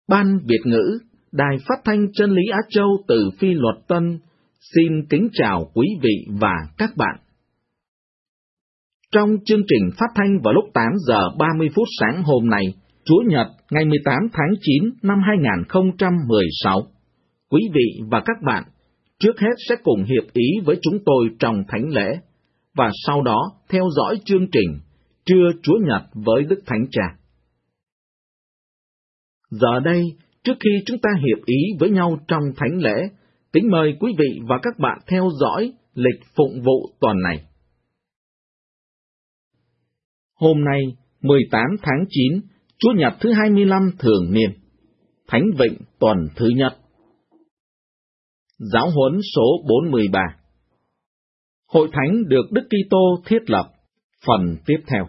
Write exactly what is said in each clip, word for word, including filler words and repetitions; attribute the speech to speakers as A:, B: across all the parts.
A: Ban Việt ngữ, Đài Phát thanh Chân lý Á Châu từ Phi Luật Tân xin kính chào quý vị và các bạn. Trong chương trình phát thanh vào lúc tám giờ ba mươi phút sáng hôm nay, Chủ nhật ngày mười tám tháng chín năm hai nghìn không trăm mười sáu, quý vị và các bạn trước hết sẽ cùng hiệp ý với chúng tôi trong thánh lễ, và sau đó theo dõi chương trình Trưa Chúa Nhật với Đức Thánh Cha. Giờ đây, trước khi chúng ta hiệp ý với nhau trong thánh lễ, kính mời quý vị và các bạn theo dõi lịch phụng vụ tuần này. Hôm nay, mười tám tháng chín, Chủ nhật thứ hai mươi lăm thường niên, Thánh Vịnh tuần thứ nhất. Giáo huấn số bốn mươi ba. Hội thánh được Đức Kitô thiết lập, phần tiếp theo.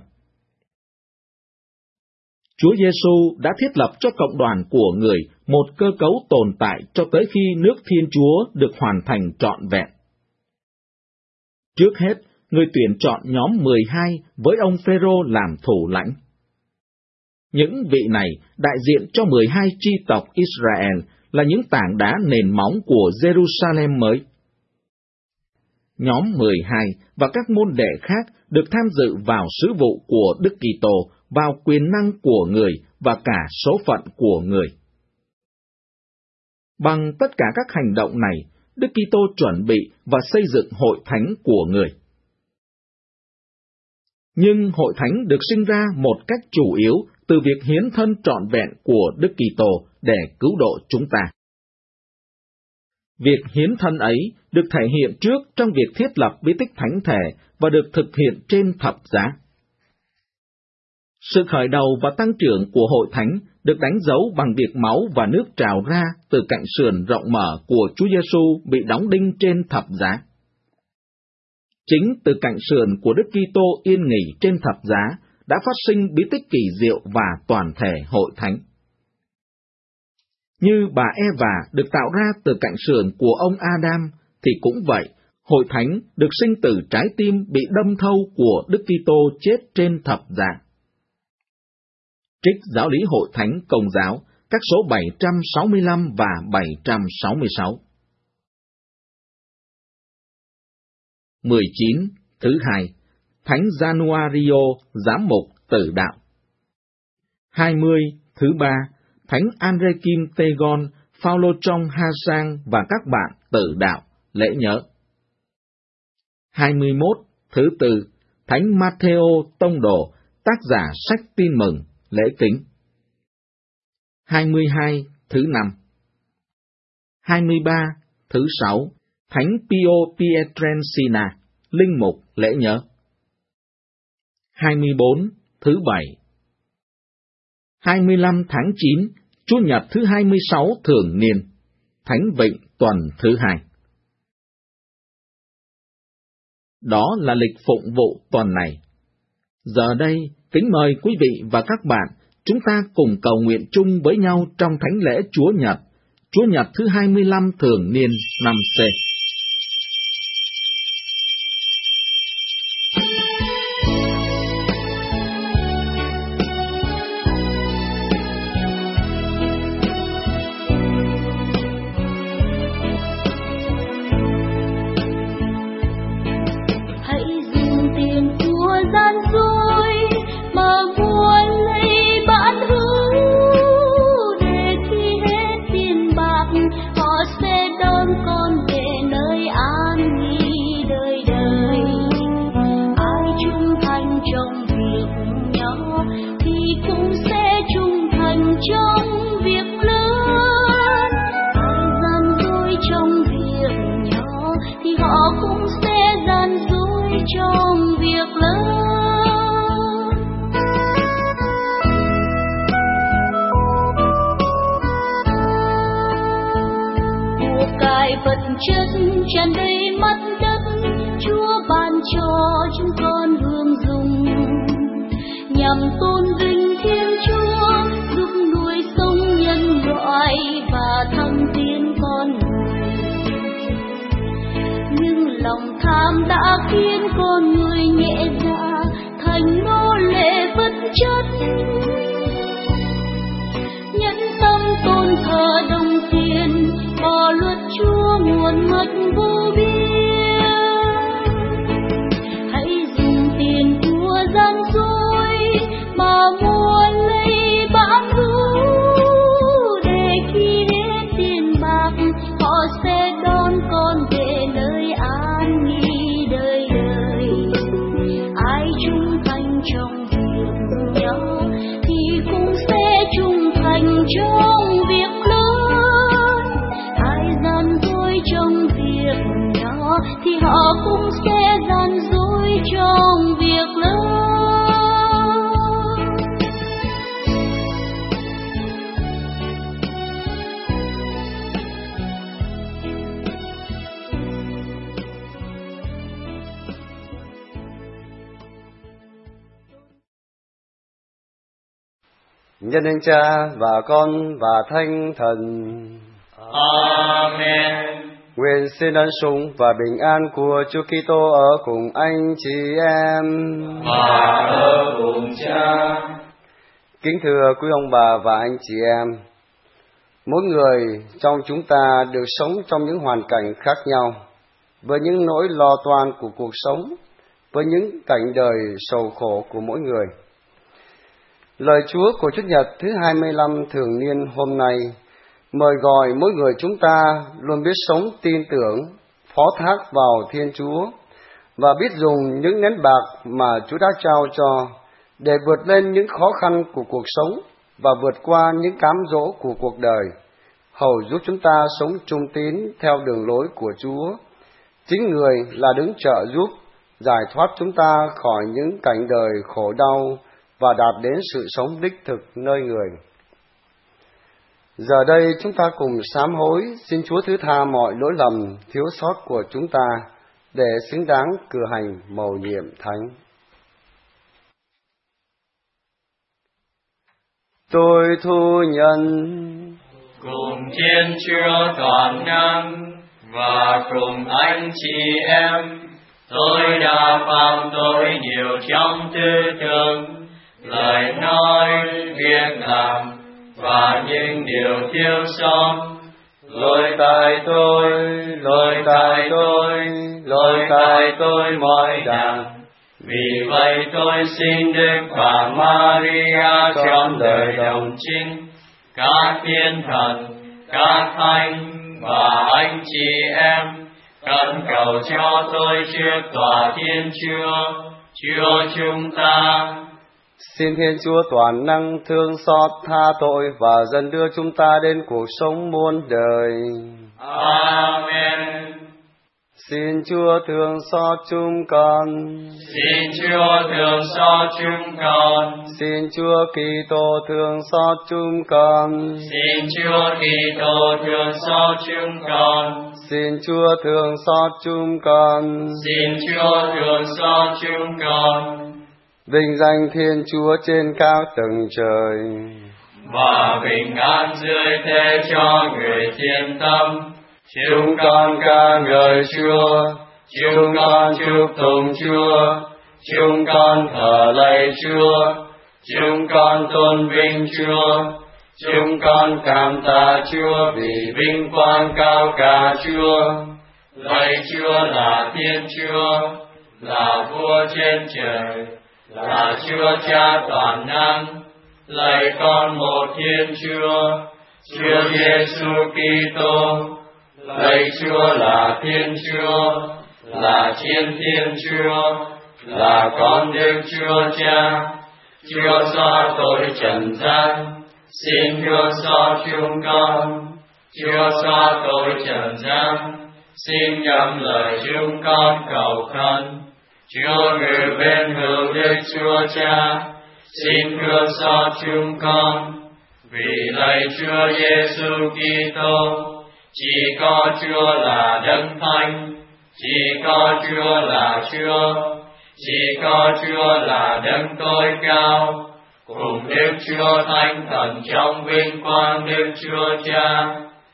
A: Chúa Giêsu đã thiết lập cho cộng đoàn của người một cơ cấu tồn tại cho tới khi nước Thiên Chúa được hoàn thành trọn vẹn. Trước hết, người tuyển chọn nhóm mười hai với ông Phêrô làm thủ lãnh. Những vị này đại diện cho mười hai chi tộc Israel, là những tảng đá nền móng của Jerusalem mới. Nhóm mười hai và các môn đệ khác được tham dự vào sứ vụ của Đức Kitô, vào quyền năng của người và cả số phận của người. Bằng tất cả các hành động này, Đức Kitô chuẩn bị và xây dựng hội thánh của người. Nhưng hội thánh được sinh ra một cách chủ yếu từ việc hiến thân trọn vẹn của Đức Kitô để cứu độ chúng ta. Việc hiến thân ấy được thể hiện trước trong việc thiết lập bí tích thánh thể và được thực hiện trên thập giá. Sự khởi đầu và tăng trưởng của hội thánh được đánh dấu bằng việc máu và nước trào ra từ cạnh sườn rộng mở của Chúa Giêsu bị đóng đinh trên thập giá. Chính từ cạnh sườn của Đức Kitô yên nghỉ trên thập giá đã phát sinh bí tích kỳ diệu và toàn thể hội thánh. Như bà Eva được tạo ra từ cạnh sườn của ông Adam, thì cũng vậy, hội thánh được sinh từ trái tim bị đâm thâu của Đức Kitô chết trên thập giá. Trích Giáo lý Hội thánh Công giáo, các số bảy trăm sáu mươi lăm và bảy trăm sáu mươi sáu. mười chín. Thứ hai, Thánh Januario, giám mục tử đạo. hai mươi. Thứ ba, Thánh Andrekim Tegon, Phao-lô trong Ha Sang và các bạn tử đạo, lễ nhớ. hai mươi mốt. Thứ tư, Thánh Mattheo tông đồ, tác giả sách Tin mừng, lễ kính. hai mươi hai. Thứ năm. hai mươi ba. Thứ sáu, Thánh Pio Pietrelcina, linh mục, lễ nhớ. hai mươi bốn. Thứ bảy. hai mươi lăm tháng chín, Chủ nhật thứ hai mươi sáu thường niên, Thánh Vịnh tuần thứ hai. Đó là lịch phụng vụ tuần này. Giờ đây, kính mời quý vị và các bạn, chúng ta cùng cầu nguyện chung với nhau trong thánh lễ Chúa Nhật, Chúa Nhật thứ hai mươi lăm thường niên năm C.
B: Chất tràn đầy mặt đất, Chúa ban cho chúng con hương dùng, nhằm tôn vinh Thiên Chúa, giúp nuôi sống nhân loại và thăng tiến con người. Nhưng lòng tham đã khiến con người nhẹ dạ, thành nô lệ vật chất. Nhẫn tâm tôi tiền, bỏ luật Chúa nguồn ngất vô biên. Hãy dùng tiền của gian dối mà mua lấy bám víu, để khi đến tiền bạc họ sẽ đón con về nơi an nghỉ đời đời. Ai trung thành trong việc nhỏ thì cũng sẽ trung thành trong việc lớn. Ai gian dối trong việc nhỏ thì họ cũng sẽ gian dối trong việc lớn.
C: Nhân danh Cha và Con và Thánh Thần.
D: Amen.
C: Nguyện xin ân sủng và bình an của Chúa Kitô ở cùng anh chị em
D: và ở cùng Cha.
C: Kính thưa quý ông bà và anh chị em, mỗi người trong chúng ta được sống trong những hoàn cảnh khác nhau, với những nỗi lo toan của cuộc sống, với những cảnh đời sầu khổ của mỗi người. Lời Chúa của Chủ nhật thứ hai mươi lăm thường niên hôm nay mời gọi mỗi người chúng ta luôn biết sống tin tưởng, phó thác vào Thiên Chúa và biết dùng những nén bạc mà Chúa đã trao cho để vượt lên những khó khăn của cuộc sống và vượt qua những cám dỗ của cuộc đời, hầu giúp chúng ta sống trung tín theo đường lối của Chúa. Chính Người là đứng trợ giúp, giải thoát chúng ta khỏi những cảnh đời khổ đau và đạt đến sự sống đích thực nơi Người. Giờ đây chúng ta cùng sám hối, xin Chúa thứ tha mọi lỗi lầm, thiếu sót của chúng ta, để xứng đáng cử hành mầu nhiệm thánh. Tôi thu nhận
D: cùng Thiên Chúa toàn năng và cùng anh chị em, tôi đã phạm tội nhiều trong tư tưởng, lời nói, việc làm và những điều thiếu sót. Lỗi tại tôi, lỗi tại tôi, lỗi tại tôi mọi đàng. Vì vậy tôi xin Đức Bà Maria trọn đời đồng trinh, các thiên thần, các thánh và anh chị em, khẩn cầu cho tôi trước tòa Thiên Chúa, Chúa chúng ta.
C: Xin Thiên Chúa toàn năng thương xót tha tội và dần đưa chúng ta đến cuộc sống muôn đời.
D: Amen.
C: Xin Chúa thương xót chúng con.
D: Xin Chúa thương xót chúng con.
C: Xin Chúa Kitô thương xót chúng con.
D: Xin Chúa Kitô thương xót chúng con.
C: Xin Chúa thương xót chúng con.
D: Xin Chúa thương xót chúng con.
C: Vinh danh Thiên Chúa trên các tầng trời,
D: và bình an dưới thế cho người thiên tâm. Chúng con ca ngợi Chúa, chúng con chúc tụng Chúa, chúng con thờ lạy Chúa, chúng con tôn vinh Chúa, chúng con cảm tạ Chúa vì vinh quang cao cả Chúa. Lạy Chúa là Thiên Chúa, là Vua trên trời, là Chúa Cha toàn năng. Lạy con một Thiên Chúa, Chúa Giêsu Kitô. Lạy Chúa là Thiên Chúa, là Thiên Thiên Chúa, là con Đức Chúa Cha. Chúa xóa tội trần gian, xin Chúa xóa chúng con. Chúa xóa tội trần gian, xin nhậm lời chúng con cầu khẩn. Chúa ngự bên hữu Đức Chúa Cha, xin Chúa xóa chúng con. Vì lạy Chúa Giêsu Kitô, chỉ có Chúa là Đấng Thánh, chỉ có Chúa là Chúa, chỉ có Chúa là Đấng tối cao, cùng Đức Chúa Thánh Thần trong vinh quang Đức Chúa Cha.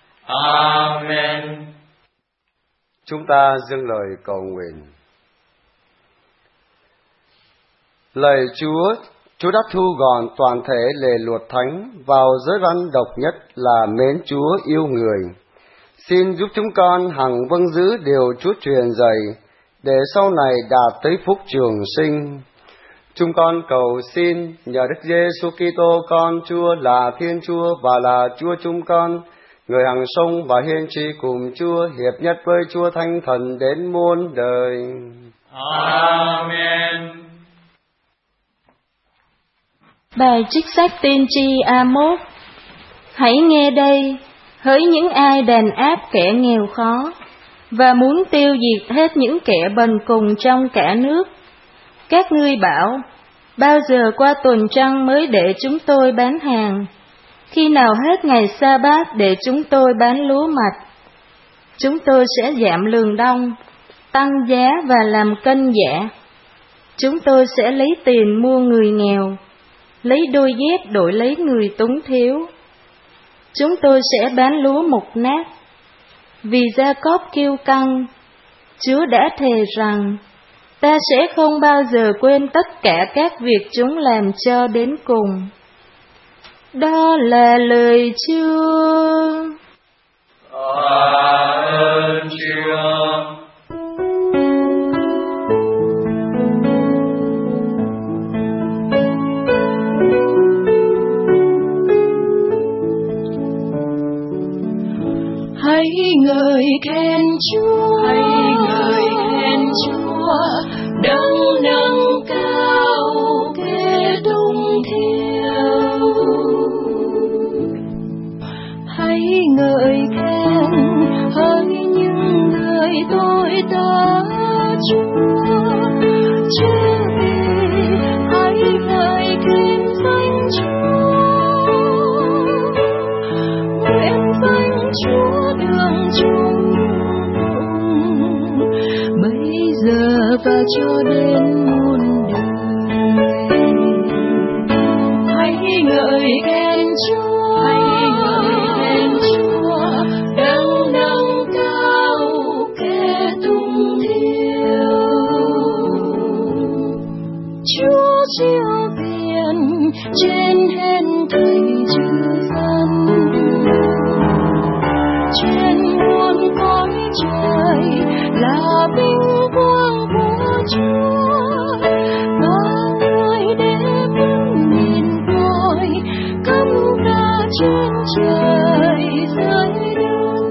D: Amen.
C: Chúng ta dâng lời cầu nguyện. Lạy Chúa, Chúa đã thu gọn toàn thể lề luật thánh vào giới văn độc nhất là mến Chúa yêu người. Xin giúp chúng con hằng vâng giữ điều Chúa truyền dạy, để sau này đạt tới phúc trường sinh. Chúng con cầu xin nhờ Đức Giêsu Kitô con Chúa là Thiên Chúa và là Chúa chúng con, người hằng sống và hiên tri cùng Chúa, hiệp nhất với Chúa Thánh Thần đến muôn đời.
D: Amen.
B: Bài trích sách tiên tri A-mốt. Hãy nghe đây, hỡi những ai đàn áp kẻ nghèo khó, và muốn tiêu diệt hết những kẻ bần cùng trong cả nước. Các ngươi bảo, bao giờ qua tuần trăng mới để chúng tôi bán hàng? Khi nào hết ngày sa-bát để chúng tôi bán lúa mạch? Chúng tôi sẽ giảm lương đông, tăng giá và làm cân giả. Chúng tôi sẽ lấy tiền mua người nghèo, lấy đôi dép đổi lấy người túng thiếu. Chúng tôi sẽ bán lúa mục nát. Vì Gia-cốp kiêu căng, Chúa đã thề rằng, ta sẽ không bao giờ quên tất cả các việc chúng làm cho đến cùng. Đó là lời Chúa.
D: Tạ ơn Chúa.
B: Hãy ngợi khen Chúa, hãy ngợi khen Chúa, đấng nâng cao kẻ tung thiêu. Hãy ngợi khen hỡi những người tôi ta Chúa, chứ vì hãy ngợi khen danh Chúa, nguyện danh Chúa đường chung bây giờ và cho đến muôn đời. Hãy ngợi khen Chúa, hãy ngợi khen Chúa, đấng nâng cao kẻ tung thiêu. Chúa chiếu viện trên hết thảy chư dân, trên muôn cõi trời là vinh quang của Chúa. Bao người để vẫn nhìn coi cắm ca trên trời dưới đất.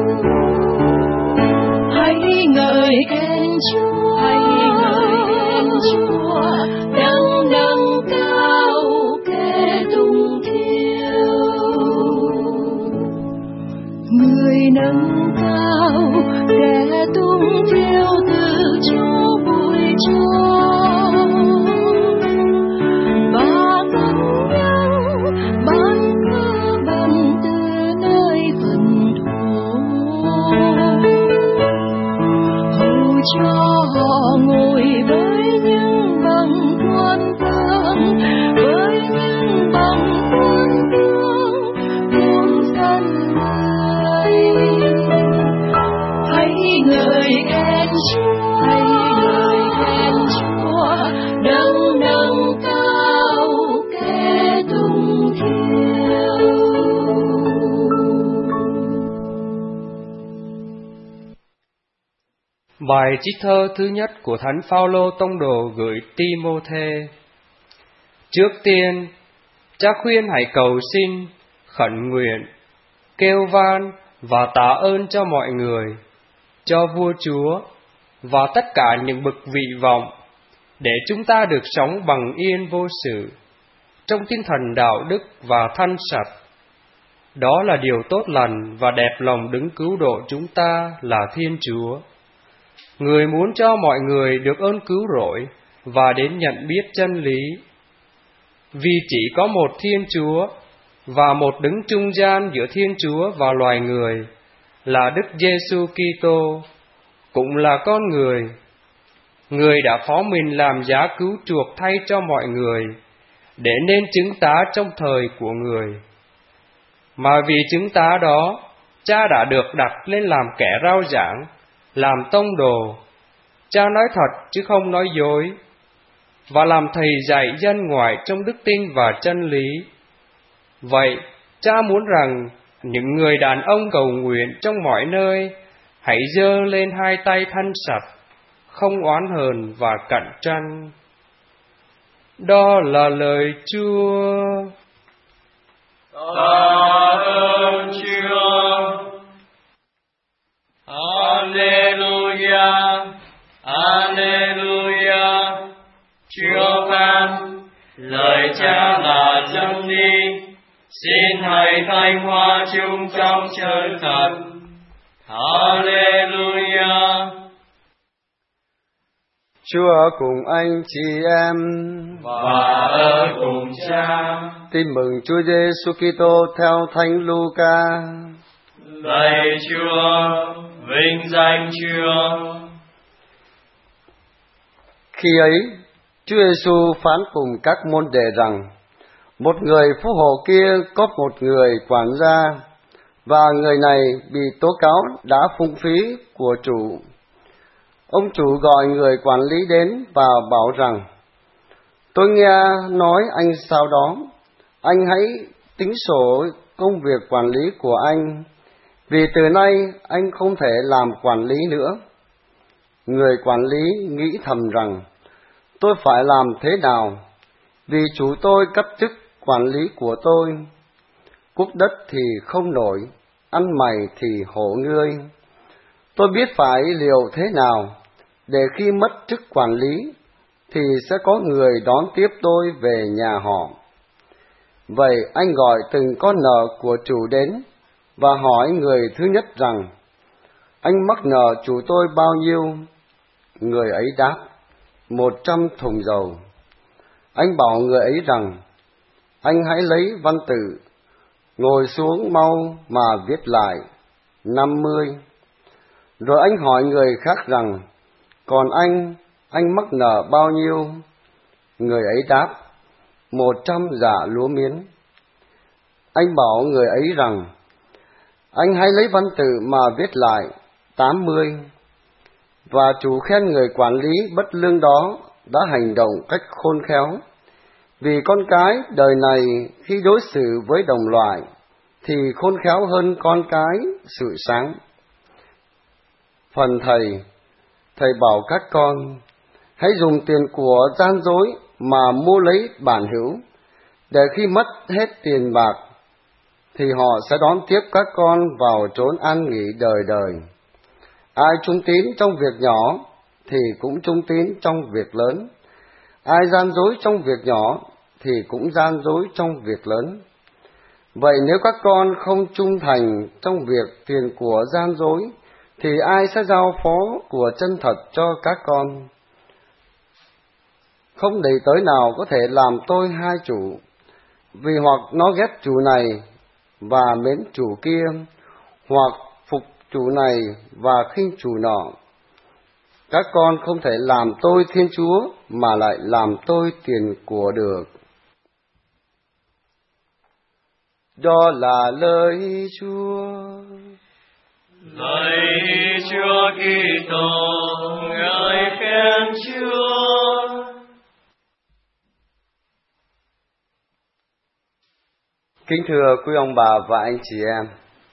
B: Hãy ngợi khen Chúa, hãy ngợi khen Chúa, đấng nâng cao kẻ tung thiêu. Người nâng cao kẻ tung thiêu từ Chúa vui cho, và cắn nhau ban cơ bần từ nơi vần thổ, hầu cho họ ngồi với những bằng quân vương, với những bằng quân vương muôn dân người. Hãy ngợi khen Chúa, hãy ngợi khen Chúa, đấng nâng cao kẻ tung thiêu.
E: Bài trích thơ thứ nhất của Thánh Phaolô tông đồ gửi Ti-mô-thê. Trước tiên, cha khuyên hãy cầu xin, khẩn nguyện, kêu van và tạ ơn cho mọi người, cho vua chúa và tất cả những bậc vị vọng, để chúng ta được sống bằng yên vô sự, trong tinh thần đạo đức và thanh sạch. Đó là điều tốt lành và đẹp lòng đứng cứu độ chúng ta là Thiên Chúa, người muốn cho mọi người được ơn cứu rỗi và đến nhận biết chân lý. Vì chỉ có một Thiên Chúa và một đứng trung gian giữa Thiên Chúa và loài người là Đức Giêsu Kitô, cũng là con người. Người đã phó mình làm giá cứu chuộc thay cho mọi người, để nên chứng tá trong thời của người. Mà vì chứng tá đó, Cha đã được đặt lên làm kẻ rao giảng, làm tông đồ. Cha nói thật chứ không nói dối. và làm thầy dạy dân ngoại trong đức tin và chân lý. Vậy, Cha muốn rằng những người đàn ông cầu nguyện trong mọi nơi hãy giơ lên hai tay thanh sạch, không oán hờn và cạnh tranh. Đó là lời Chúa.
D: Tạ ơn Chúa. Alleluia, Alleluia. Chúa phán, lời Cha là chân lý. Xin hãy thanh hóa chúng trong chân thật. Alleluia.
C: Chúa ở cùng anh chị em
D: và ở cùng Cha.
C: Tin mừng Chúa Giêsu Kitô theo Thánh Luca.
D: Lạy Chúa, vinh danh Chúa.
C: Khi ấy, Chúa Giêsu phán cùng các môn đệ rằng: một người phú hộ kia có một người quản gia, và người này bị tố cáo đã phung phí của chủ. Ông chủ gọi người quản lý đến và bảo rằng: tôi nghe nói anh sao đó, anh hãy tính sổ công việc quản lý của anh, vì từ nay anh không thể làm quản lý nữa. Người quản lý nghĩ thầm rằng: tôi phải làm thế nào, vì chủ tôi cấp chức quản lý của tôi. Cuốc đất thì không nổi, ăn mày thì hổ ngươi. Tôi biết phải liều thế nào, để khi mất chức quản lý, thì sẽ có người đón tiếp tôi về nhà họ. Vậy anh gọi từng con nợ của chủ đến, và hỏi người thứ nhất rằng: anh mắc nợ chủ tôi bao nhiêu? Người ấy đáp: một trăm thùng dầu. Anh bảo người ấy rằng: anh hãy lấy văn tự, ngồi xuống mau mà viết lại năm mươi. Rồi anh hỏi người khác rằng: còn anh, anh mắc nợ bao nhiêu? Người ấy đáp: một trăm dạ lúa miến. Anh bảo người ấy rằng: anh hãy lấy văn tự mà viết lại tám mươi. Và chủ khen người quản lý bất lương đó đã hành động cách khôn khéo, vì con cái đời này khi đối xử với đồng loại thì khôn khéo hơn con cái sự sáng. Phần thầy, thầy bảo các con, hãy dùng tiền của gian dối mà mua lấy bản hữu, để khi mất hết tiền bạc, thì họ sẽ đón tiếp các con vào chốn an nghỉ đời đời. Ai trung tín trong việc nhỏ, thì cũng trung tín trong việc lớn. Ai gian dối trong việc nhỏ, thì cũng gian dối trong việc lớn. Vậy nếu các con không trung thành trong việc tiền của gian dối, thì ai sẽ giao phó của chân thật cho các con? Không đầy tới nào có thể làm tôi hai chủ, vì hoặc nó ghét chủ này và mến chủ kia, hoặc phục chủ này và khinh chủ nọ. Các con không thể làm tôi Thiên Chúa mà lại làm tôi tiền của được. Đó là lời Chúa.
D: Lạy Chúa Kitô, ngợi khen Chúa.
C: Kính thưa quý ông bà và anh chị em,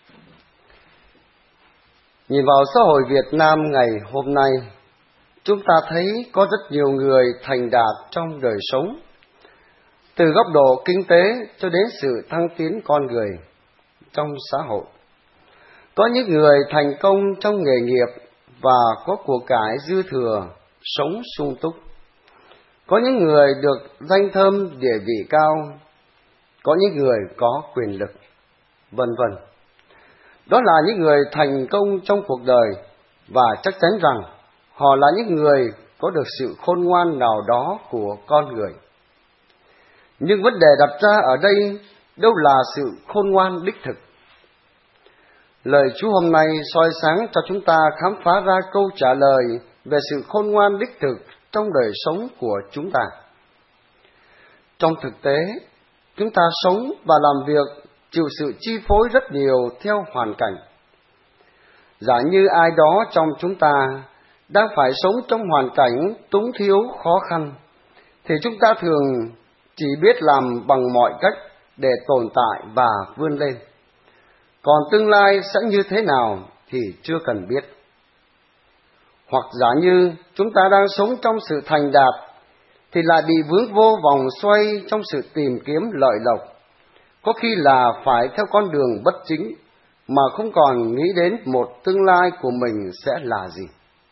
C: nhìn vào xã hội Việt Nam ngày hôm nay, chúng ta thấy có rất nhiều người thành đạt trong đời sống, từ góc độ kinh tế cho đến sự thăng tiến con người trong xã hội. Có những người thành công trong nghề nghiệp và có của cải dư thừa, sống sung túc. Có những người được danh thơm địa vị cao, có những người có quyền lực, vân vân. Đó là những người thành công trong cuộc đời, và chắc chắn rằng họ là những người có được sự khôn ngoan nào đó của con người. Nhưng vấn đề đặt ra ở đây đâu là sự khôn ngoan đích thực. Lời Chúa hôm nay soi sáng cho chúng ta khám phá ra câu trả lời về sự khôn ngoan đích thực trong đời sống của chúng ta. Trong thực tế, chúng ta sống và làm việc chịu sự chi phối rất nhiều theo hoàn cảnh. Giả như ai đó trong chúng ta đang phải sống trong hoàn cảnh túng thiếu khó khăn, thì chúng ta thường chỉ biết làm bằng mọi cách để tồn tại và vươn lên. Còn tương lai sẽ như thế nào thì chưa cần biết. Hoặc giả như chúng ta đang sống trong sự thành đạt, thì lại bị vướng vô vòng xoay trong sự tìm kiếm lợi lộc, có khi là phải theo con đường bất chính, mà không còn nghĩ đến một tương lai của mình sẽ là gì.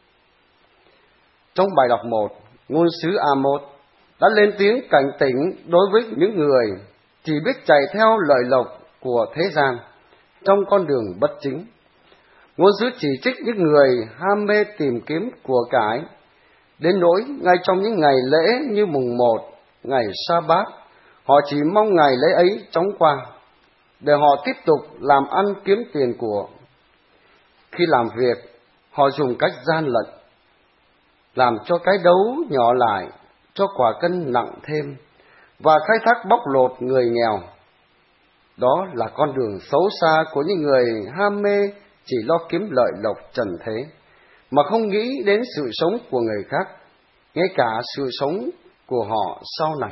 C: Trong bài đọc một, ngôn sứ Amos đã lên tiếng cảnh tỉnh đối với những người chỉ biết chạy theo lợi lộc của thế gian trong con đường bất chính. Ngôn sứ chỉ trích những người ham mê tìm kiếm của cải, đến nỗi ngay trong những ngày lễ như mùng một, ngày Sa-bát, họ chỉ mong ngày lễ ấy chóng qua, để họ tiếp tục làm ăn kiếm tiền của. Khi làm việc, họ dùng cách gian lận, làm cho cái đấu nhỏ lại, cho quả cân nặng thêm, và khai thác bóc lột người nghèo. Đó là con đường xấu xa của những người ham mê chỉ lo kiếm lợi lộc trần thế, mà không nghĩ đến sự sống của người khác, ngay cả sự sống của họ sau này.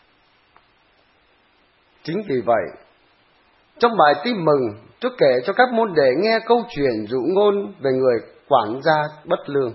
C: Chính vì vậy, trong bài tin mừng, Chúa kể cho các môn đệ nghe câu chuyện dụ ngôn về người quản gia bất lương.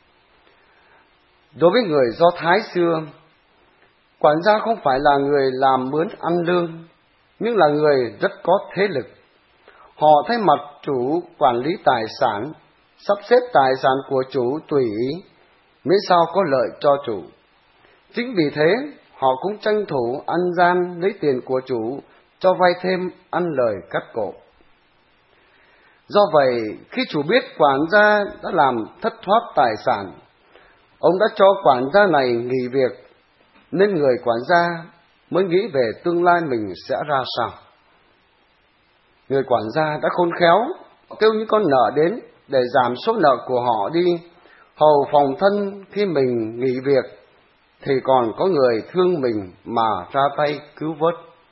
C: Đối với người Do Thái xưa, quản gia không phải là người làm mướn ăn lương, nhưng là người rất có thế lực. Họ thay mặt chủ quản lý tài sản, sắp xếp tài sản của chủ tùy ý, miễn sao có lợi cho chủ. Chính vì thế, họ cũng tranh thủ ăn gian lấy tiền của chủ, cho vay thêm ăn lời cắt cổ. Do vậy, khi chủ biết quản gia đã làm thất thoát tài sản, ông đã cho quản gia này nghỉ việc, nên người quản gia mới nghĩ về tương lai mình sẽ ra sao. Người quản gia đã khôn khéo, kêu những con nợ đến để giảm số nợ của họ đi, hầu phòng thân khi mình nghỉ việc, thì còn có người thương mình mà ra tay cứu vớt.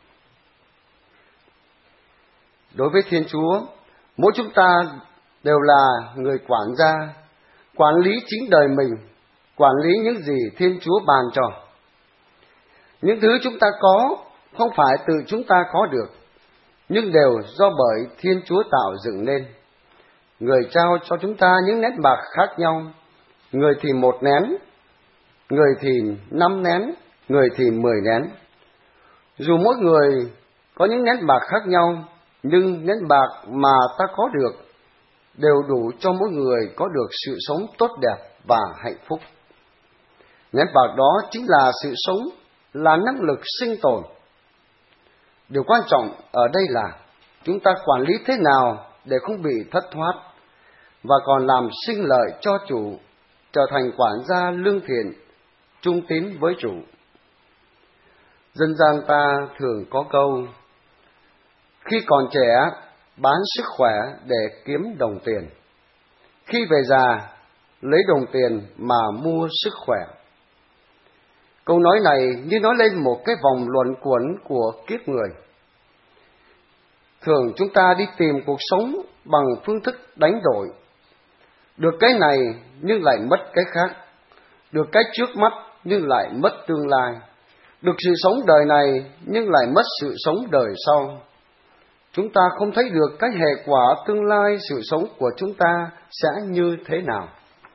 C: Đối với Thiên Chúa, mỗi chúng ta đều là người quản gia, quản lý chính đời mình, quản lý những gì Thiên Chúa ban cho. Những thứ chúng ta có không phải tự chúng ta có được, nhưng đều do bởi Thiên Chúa tạo dựng nên. Người trao cho chúng ta những nét bạc khác nhau, người thì một nén, người thì năm nén, người thì mười nén. Dù mỗi người có những nét bạc khác nhau, nhưng nét bạc mà ta có được đều đủ cho mỗi người có được sự sống tốt đẹp và hạnh phúc. Nét bạc đó chính là sự sống, là năng lực sinh tồn. Điều quan trọng ở đây là chúng ta quản lý thế nào để không bị thất thoát, và còn làm sinh lợi cho chủ, trở thành quản gia lương thiện, trung tín với chủ. Dân gian ta thường có câu, khi còn trẻ, bán sức khỏe để kiếm đồng tiền. Khi về già, lấy đồng tiền mà mua sức khỏe. Câu nói này như nói lên một cái vòng luẩn quẩn của kiếp người. Thường chúng ta đi tìm cuộc sống bằng phương thức đánh đổi. Được cái này nhưng lại mất cái khác. Được cái trước mắt nhưng lại mất tương lai. Được sự sống đời này nhưng lại mất sự sống đời sau. Chúng ta không thấy được cái hệ quả tương lai sự sống của chúng ta sẽ như thế nào.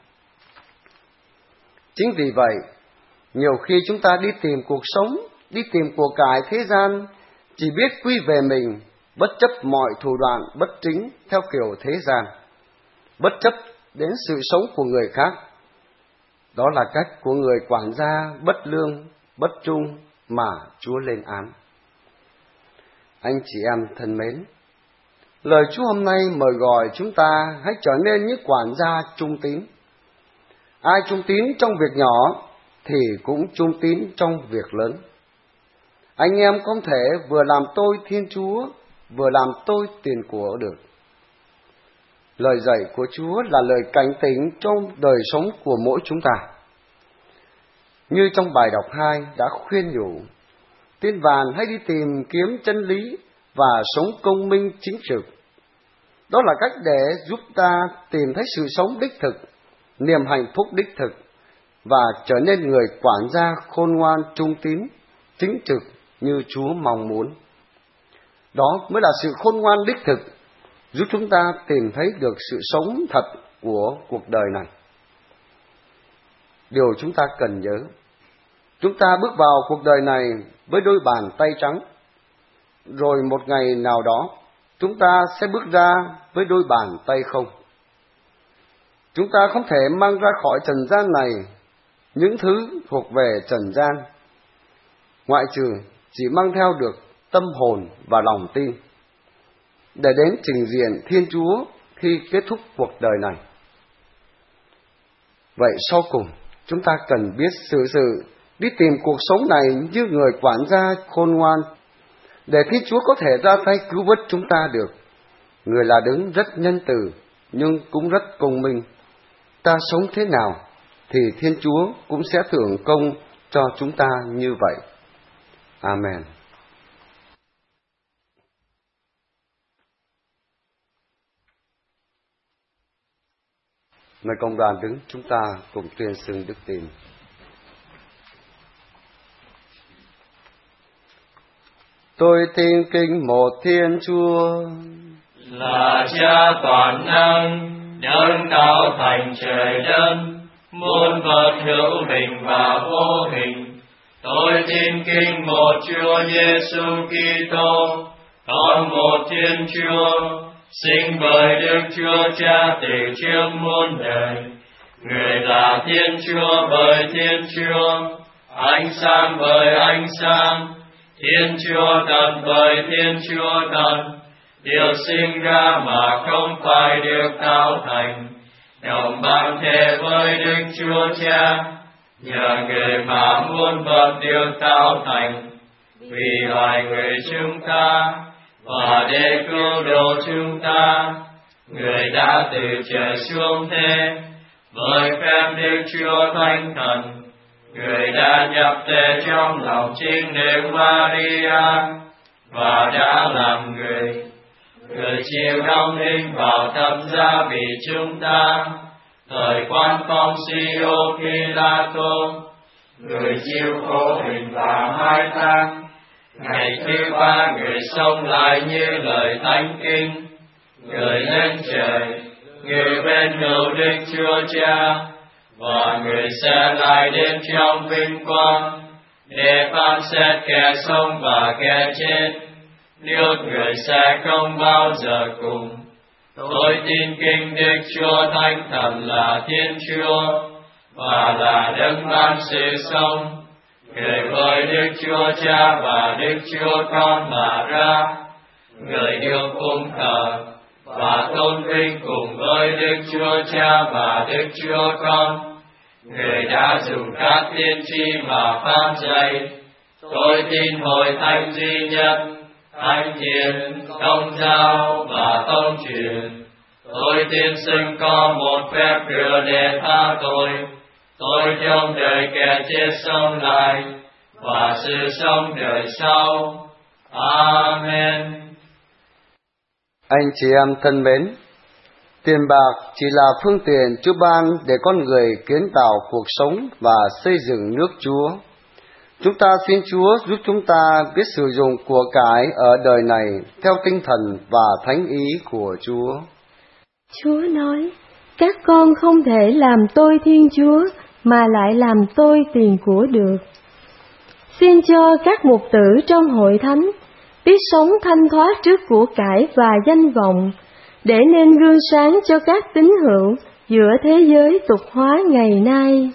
C: Chính vì vậy, nhiều khi chúng ta đi tìm cuộc sống, đi tìm của cải thế gian, chỉ biết quy về mình, bất chấp mọi thủ đoạn bất chính theo kiểu thế gian, bất chấp đến sự sống của người khác. Đó là cách của người quản gia bất lương, bất trung mà Chúa lên án. Anh chị em thân mến, lời Chúa hôm nay mời gọi chúng ta hãy trở nên những quản gia trung tín. Ai trung tín trong việc nhỏ thì cũng trung tín trong việc lớn. Anh em không thể vừa làm tôi Thiên Chúa, vừa làm tôi tiền của được. Lời dạy của Chúa là lời cảnh tỉnh trong đời sống của mỗi chúng ta. Như trong bài đọc hai đã khuyên nhủ, tiên vàn hãy đi tìm kiếm chân lý và sống công minh chính trực. Đó là cách để giúp ta tìm thấy sự sống đích thực, niềm hạnh phúc đích thực, và trở nên người quản gia khôn ngoan trung tín, chính trực như Chúa mong muốn. Đó mới là sự khôn ngoan đích thực, giúp chúng ta tìm thấy được sự sống thật của cuộc đời này. Điều chúng ta cần nhớ, chúng ta bước vào cuộc đời này với đôi bàn tay trắng, rồi một ngày nào đó chúng ta sẽ bước ra với đôi bàn tay không. Chúng ta không thể mang ra khỏi trần gian này những thứ thuộc về trần gian, ngoại trừ chỉ mang theo được tâm hồn và lòng tin để đến trình diện Thiên Chúa khi kết thúc cuộc đời này. Vậy sau cùng, chúng ta cần biết sự sự đi tìm cuộc sống này như người quản gia khôn ngoan, để Thiên Chúa có thể ra tay cứu vớt chúng ta được. Người là đấng rất nhân từ, nhưng cũng rất công minh. Ta sống thế nào, thì Thiên Chúa cũng sẽ thưởng công cho chúng ta như vậy. Amen. Mời cộng đoàn đứng, chúng ta cùng tuyên xưng đức tin. Tôi tin kính một Thiên Chúa,
D: là Cha toàn năng, đấng tạo thành trời đất, muôn vật hữu hình và vô hình. Tôi tin kính một Chúa Giêsu Kitô, con một Thiên Chúa, sinh bởi Đức Chúa Cha từ trước muôn đời. Người là Thiên Chúa bởi Thiên Chúa, ánh sáng bởi ánh sáng, Thiên Chúa thật bởi Thiên Chúa thật, điều sinh ra mà không phải được tạo thành, đồng bằng thể với Đức Chúa Cha, nhờ người mà muôn vật được tạo thành, vì loài người chúng ta, và để cứu độ chúng ta, người đã từ trời xuống thế, với phép Đức Chúa Thánh Thần, người đã nhập thể trong lòng chính Đức Maria, và đã làm người. Người chịu đóng đinh vào thập giá vì chúng ta, thời quan phong Pôncio Phi-la-tô. Người chịu khổ hình và mai táng, ngày thứ ba người sống lại như lời Thánh Kinh. Người lên trời, người bên hữu Đức Chúa Cha, và người sẽ lại đến trong vinh quang để phán xét kẻ sống và kẻ chết. Nước người sẽ không bao giờ cùng. Tôi tin kính Đức Chúa Thánh Thần là Thiên Chúa, và là đấng ban sự sống, người với Đức Chúa Cha và Đức Chúa Con mà ra, người được cung thờ và tôn vinh cùng với Đức Chúa Cha và Đức Chúa Con. Người đã dùng các tiên tri mà phán dạy. Tôi tin hội thánh duy nhất, thánh thiện, công giáo và tông truyền. Tôi tin xưng có một phép rửa để tha tội. Tôi trong đời kẻ chết sống lại, và sự sống đời sau. Amen.
C: Anh chị em thân mến, tiền bạc chỉ là phương tiện Chúa ban để con người kiến tạo cuộc sống và xây dựng nước Chúa. Chúng ta xin Chúa giúp chúng ta biết sử dụng của cải ở đời này theo tinh thần và thánh ý của Chúa.
F: Chúa nói, các con không thể làm tôi Thiên Chúa mà lại làm tôi tiền của được. Xin cho các mục tử trong hội thánh biết sống thanh thoát trước của cải và danh vọng, để nên gương sáng cho các tín hữu giữa thế giới tục hóa ngày nay.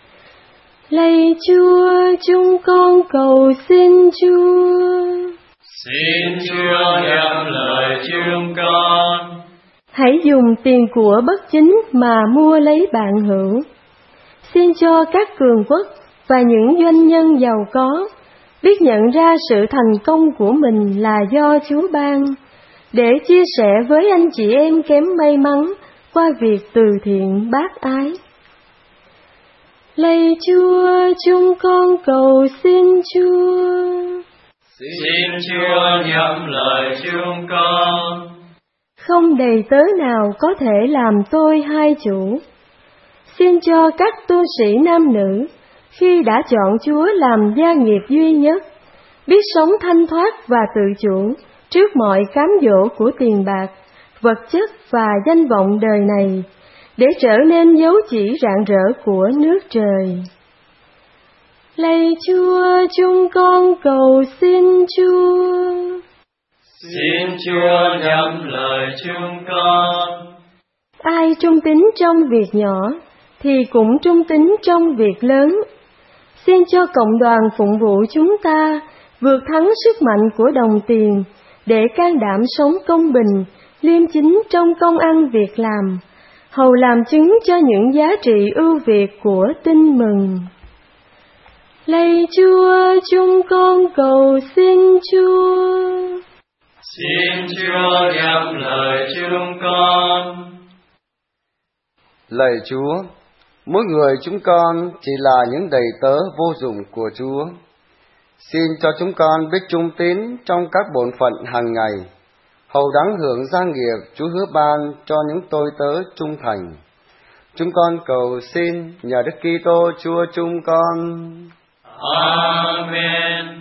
F: Lạy Chúa, chúng con cầu xin Chúa.
D: Xin Chúa nhậm lời chúng con.
F: Hãy dùng tiền của bất chính mà mua lấy bạn hữu. Xin cho các cường quốc và những doanh nhân giàu có biết nhận ra sự thành công của mình là do Chúa ban, để chia sẻ với anh chị em kém may mắn qua việc từ thiện bác ái. Lạy Chúa, chúng con cầu xin Chúa.
D: Xin Chúa nhậm lời chúng con.
F: Không đầy tớ nào có thể làm tôi hai chủ. xin cho các tu sĩ nam nữ, khi đã chọn Chúa làm gia nghiệp duy nhất, biết sống thanh thoát và tự chủ trước mọi cám dỗ của tiền bạc, vật chất và danh vọng đời này, để trở nên dấu chỉ rạng rỡ của nước trời. Lạy Chúa, chúng con cầu xin Chúa.
D: Xin Chúa nhắm lời chúng con.
F: Ai trung tín trong việc nhỏ thì cũng trung tín trong việc lớn. Xin cho cộng đoàn phụng vụ chúng ta vượt thắng sức mạnh của đồng tiền, để can đảm sống công bình, liêm chính trong công ăn việc làm, hầu làm chứng cho những giá trị ưu việt của tin mừng. Lạy Chúa, chúng con cầu xin Chúa.
D: Xin Chúa nhắm lời chúng con.
C: Lạy Chúa, mỗi người chúng con chỉ là những đầy tớ vô dụng của Chúa. Xin cho chúng con biết trung tín trong các bổn phận hàng ngày, hầu đáng hưởng gia nghiệp Chúa hứa ban cho những tôi tớ trung thành. Chúng con cầu xin nhờ Đức Kitô Chúa chúng con.
D: Amen.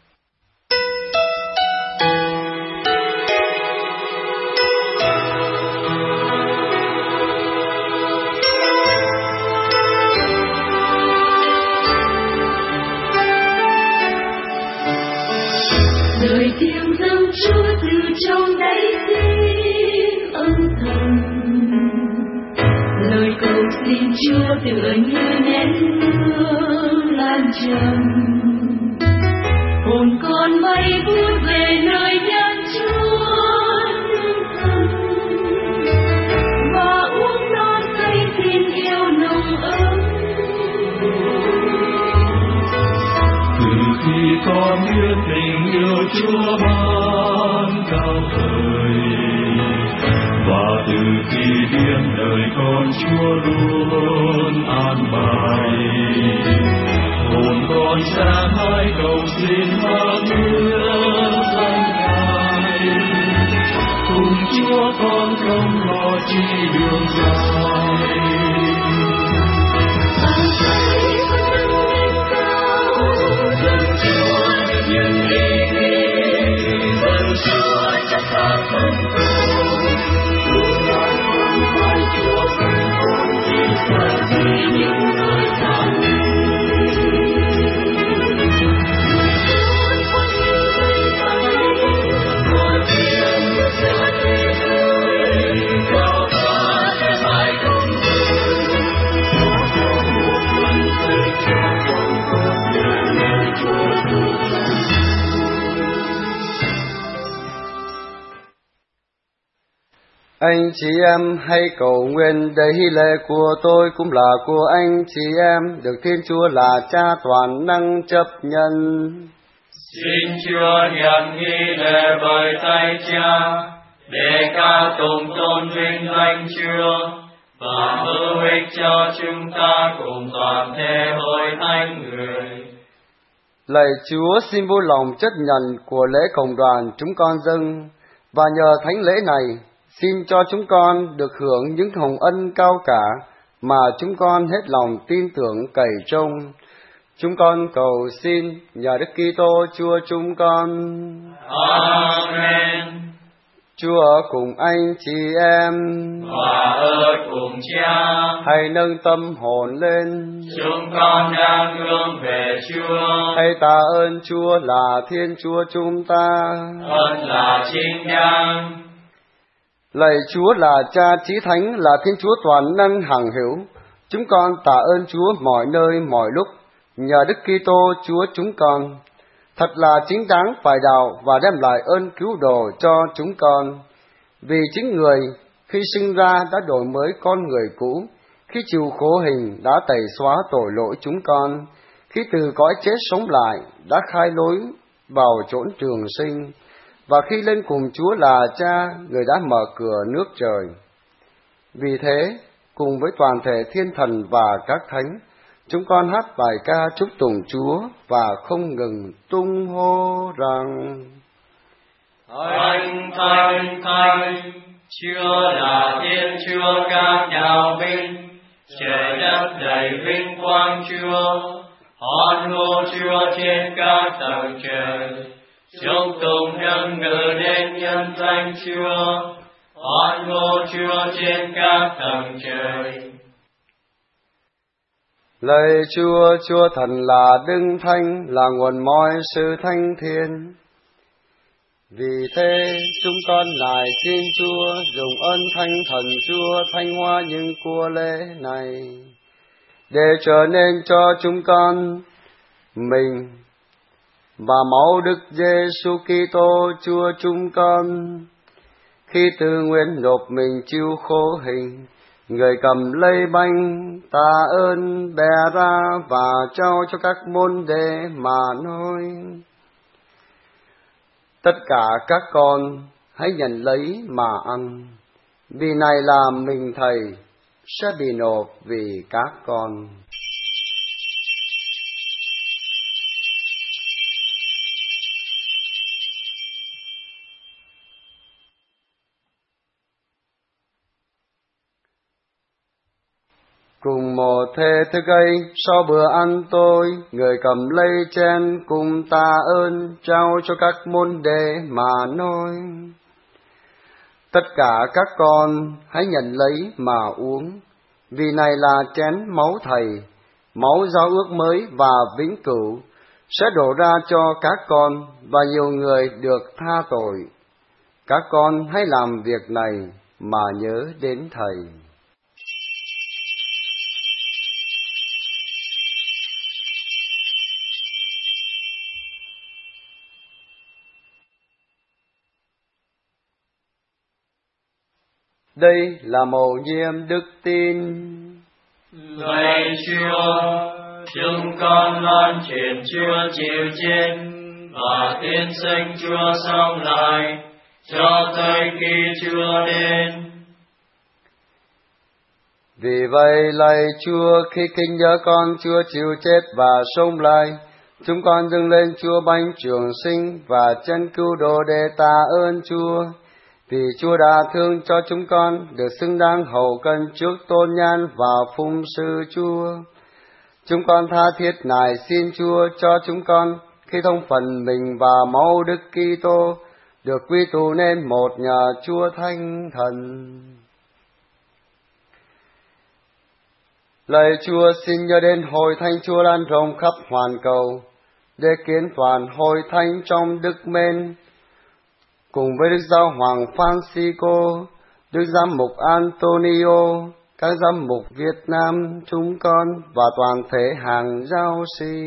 B: Lời tiếng dâng Chúa từ trong đáy tim âm thầm, lời cầu xin Chúa tựa như nén hương lan tràn. Hồn con bay vút về nơi nhân Chúa thương thân, và uống non say tin yêu nồng ấm.
G: Từ khi con biết tình yêu Chúa ban cao vời, và từ khi biết đời con Chúa luôn an bài, hồn con sáng hai cầu xin mang ước danh Ngài, cùng Chúa con không lo chi đường dài.
C: Anh chị em hãy cầu nguyện để hy lễ của tôi cũng là của anh chị em, được Thiên Chúa là Cha toàn năng chấp nhận.
D: Xin Chúa nhận hy lễ bởi tay Cha, để ca tụng tôn vinh danh Chúa, và hữu ích cho chúng ta cùng toàn thể hội thánh người.
C: Lạy Chúa, xin vui lòng chấp nhận của lễ cộng đoàn chúng con dâng, và nhờ thánh lễ này, xin cho chúng con được hưởng những hồng ân cao cả mà chúng con hết lòng tin tưởng cậy trông. Chúng con cầu xin nhờ Đức Kitô Chúa chúng con.
D: Amen.
C: Chúa ở cùng anh chị em,
D: và ở cùng Cha.
C: Hãy nâng tâm hồn lên,
D: chúng con đang hướng về Chúa.
C: Hãy tạ ơn Chúa là Thiên Chúa chúng ta,
D: thật là chính đáng.
C: Lạy Chúa là Cha Chí Thánh, là Thiên Chúa toàn năng hằng hữu, chúng con tạ ơn Chúa mọi nơi mọi lúc, nhờ Đức Kitô Chúa chúng con. Thật là chính đáng phải đạo và đem lại ơn cứu độ cho chúng con. Vì chính người khi sinh ra đã đổi mới con người cũ, khi chịu khổ hình đã tẩy xóa tội lỗi chúng con, khi từ cõi chết sống lại đã khai lối vào chốn trường sinh, và khi lên cùng Chúa là Cha, người đã mở cửa nước trời. Vì thế, cùng với toàn thể thiên thần và các thánh, chúng con hát bài ca chúc tụng Chúa và không ngừng tung hô rằng:
D: Thánh, Thánh, Thánh, Chúa là Thiên Chúa các đạo binh, trời đất đầy vinh quang Chúa, hoan hô Chúa trên các tầng trời, chúng cùng nâng ngự đến nhân danh Chúa, hoan hô Chúa trên các tầng trời.
C: Lạy Chúa, Chúa Thần là Đấng Thánh, là nguồn mọi sự thánh thiên. Vì thế chúng con nài xin Chúa dùng ơn Thánh Thần Chúa thanh hóa những của lễ này, để trở nên cho chúng con mình và máu Đức Giêsu Kitô Chúa chúng con, khi tự nguyện nộp mình chịu khổ hình, người cầm lấy bánh tạ ơn bẻ ra và trao cho các môn đệ mà nói: tất cả các con hãy nhận lấy mà ăn, vì này là mình Thầy sẽ bị nộp vì các con. Cùng một thế thức ấy, sau bữa ăn tối, người cầm lấy chén cùng tạ ơn trao cho các môn đệ mà nói: tất cả các con hãy nhận lấy mà uống, vì này là chén máu Thầy, máu giao ước mới và vĩnh cửu, sẽ đổ ra cho các con và nhiều người được tha tội. Các con hãy làm việc này mà nhớ đến Thầy. Đây là mầu nhiệm đức tin.
D: Lạy Chúa, chúng con loan truyền Chúa chịu chết và tiên sinh Chúa sống lại cho tới khi Chúa đến.
C: Vì vậy, lạy Chúa, khi kinh nhớ con Chúa chịu chết và sống lại, chúng con dâng lên Chúa bánh trường sinh và chân cứu độ để tạ ơn Chúa. Vì Chúa đã thương cho chúng con được xứng đáng hầu cân trước tôn nhan và phụng sự Chúa. Chúng con tha thiết nài xin Chúa cho chúng con khi thông phần mình và máu Đức Kitô được quy tụ nên một nhờ Chúa Thánh Thần. Lạy Chúa, xin nhớ đến hội thánh Chúa lan rộng khắp hoàn cầu, để kiến toàn hội thánh trong đức mến, cùng với Đức Giáo Hoàng Francisco, Đức Giám mục Antonio, các giám mục Việt Nam chúng con và toàn thể hàng giáo sĩ.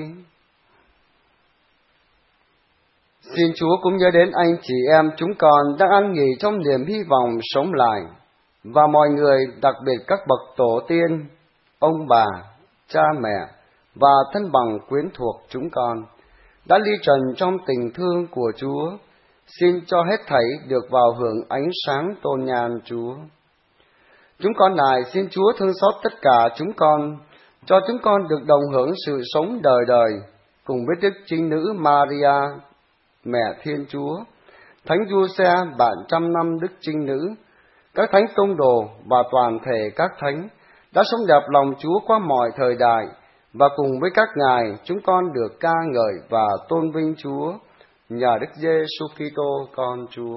C: Xin Chúa cũng nhớ đến anh chị em chúng con đang an nghỉ trong niềm hy vọng sống lại, và mọi người, đặc biệt các bậc tổ tiên, ông bà, cha mẹ và thân bằng quyến thuộc chúng con đã ly trần trong tình thương của Chúa. Xin cho hết thảy được vào hưởng ánh sáng tôn nhan Chúa. Chúng con nài xin Chúa thương xót tất cả chúng con, cho chúng con được đồng hưởng sự sống đời đời, cùng với Đức Trinh Nữ Maria, Mẹ Thiên Chúa, Thánh Giuse, bạn trăm năm Đức Trinh Nữ, các thánh tông đồ và toàn thể các thánh đã sống đẹp lòng Chúa qua mọi thời đại, và cùng với các ngài chúng con được ca ngợi và tôn vinh Chúa nhờ Đức Giêsu Kitô con Chúa.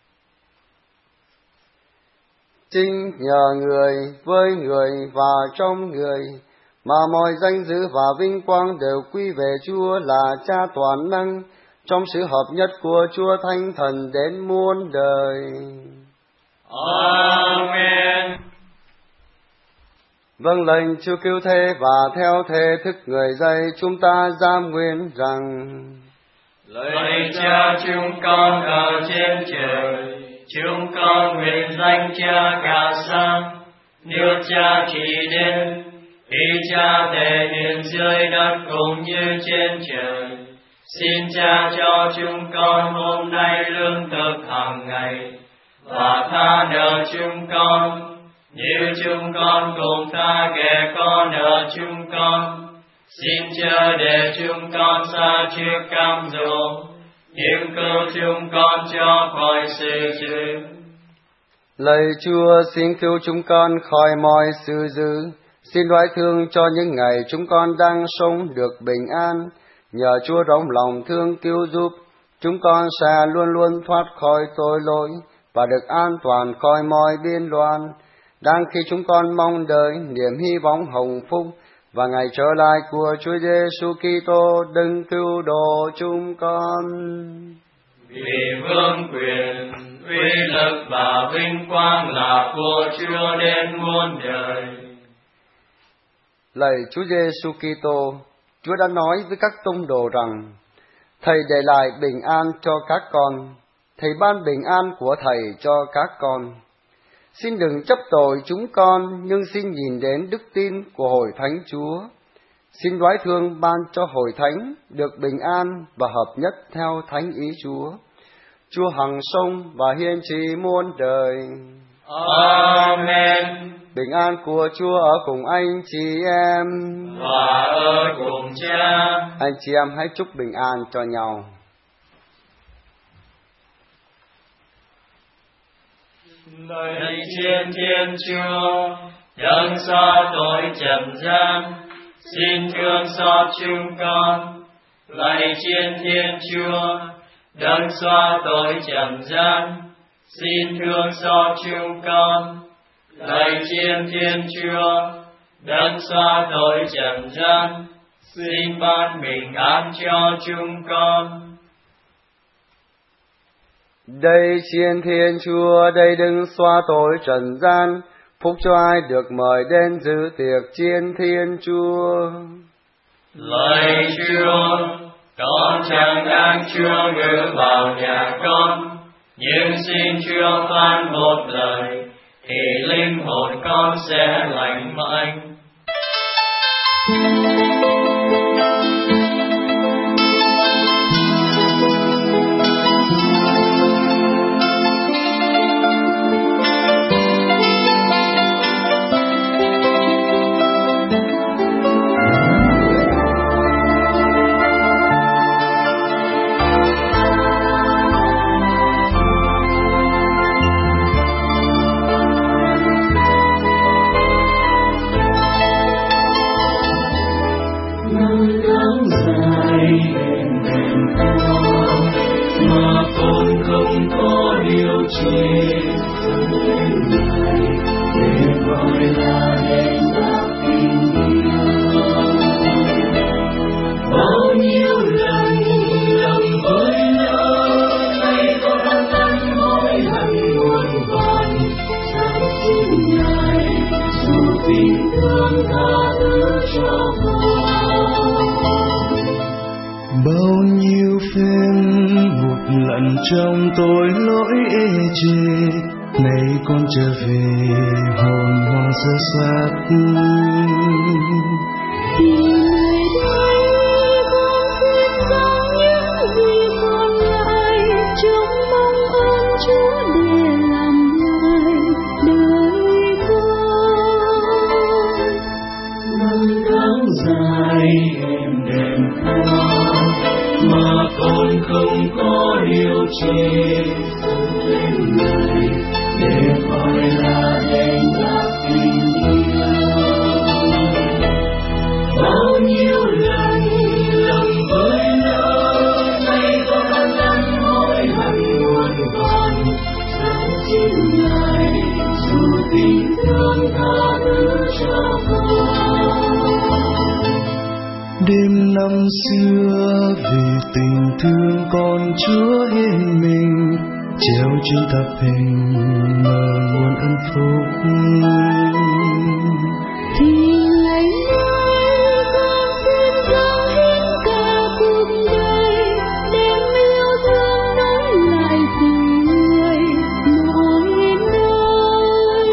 C: Chính nhờ người, với người và trong người mà mọi danh dự và vinh quang đều quy về Chúa là Cha toàn năng, trong sự hợp nhất của Chúa Thánh Thần đến muôn đời.
D: Amen.
C: Vâng lệnh Chúa cứu thế và theo thế thức người dạy, chúng ta giam nguyện rằng:
D: Lạy Cha chúng con ở trên trời, chúng con nguyện danh Cha cả sang, nước Cha trị đến, ý Cha thể hiện dưới đất cũng như trên trời. Xin Cha cho chúng con hôm nay lương thực hàng ngày, và tha nợ chúng con, như chúng con cùng tha kẻ có nợ chúng con. Xin chớ để chúng con sa trước cam dỗ, nhưng cứu chúng con cho khỏi sự dữ.
C: Lạy Chúa, xin cứu chúng con khỏi mọi sự dữ, Xin đoái thương cho những ngày chúng con đang sống được bình an, nhờ Chúa rộng lòng thương cứu giúp, chúng con sẽ luôn luôn thoát khỏi tội lỗi và được an toàn khỏi mọi biên loạn. Đang khi chúng con mong đợi niềm hy vọng hồng phúc và ngày trở lại của Chúa Giêsu Kitô đấng cứu độ chúng con.
D: Vì vương quyền, uy lực và vinh quang là của Chúa đến muôn đời.
C: Lạy Chúa Giêsu Kitô, Chúa đã nói với các tông đồ rằng: Thầy để lại bình an cho các con, Thầy ban bình an của Thầy cho các con. Xin đừng chấp tội chúng con, nhưng xin nhìn đến đức tin của Hội Thánh Chúa. Xin đoái thương ban cho Hội Thánh được bình an và hợp nhất theo thánh ý Chúa. Chúa hằng sống và hiên trị muôn đời.
D: Amen.
C: Bình an của Chúa ở cùng anh chị em
D: và ở cùng Cha.
C: Anh chị em hãy chúc bình an cho nhau.
D: Lạy Thiên Thiên Chúa, đấng xóa tội trần gian, xin thương xót chúng con. Lạy Thiên Thiên Chúa, đấng xóa tội trần gian, xin thương xót chúng con. Lạy Thiên Thiên Chúa, đấng xóa tội trần gian, xin ban bình an cho chúng con.
C: Đây Thiên Thiên Chúa, đây đừng xóa tội trần gian, phúc cho ai được mời đến dự tiệc Thiên Thiên Chúa.
D: Lạy Chúa, con chẳng đáng Chúa ngự vào nhà con, nhưng xin Chúa phán một lời, thì linh hồn con sẽ lành mạnh.
G: Bao nhiêu phen một lần trong tội lỗi ê chề, nay con trở về hồn hoang sơ sát.
B: Thì người đây con xin dâng những gì còn lại, trong mong ơn Chúa để làm lại đời con.
G: Năm tháng dài êm đềm qua, mà con không có điều chi dâng lên Ngài để gọi là đền đáp tình yêu. Bao nhiêu lần lầm với lỡ, nay con ăn năn hối hận muôn vàn, dâng xin Ngài dù tình thương tha thứ cho con. Đêm năm xưa vì tình thương con Chúa hiến mình, treo trên thập hình mở nguồn ân phúc.
B: Thì ngày nay con xin dâng hiến cả cuộc đời, đem yêu thương nối lại tình người mỗi nơi.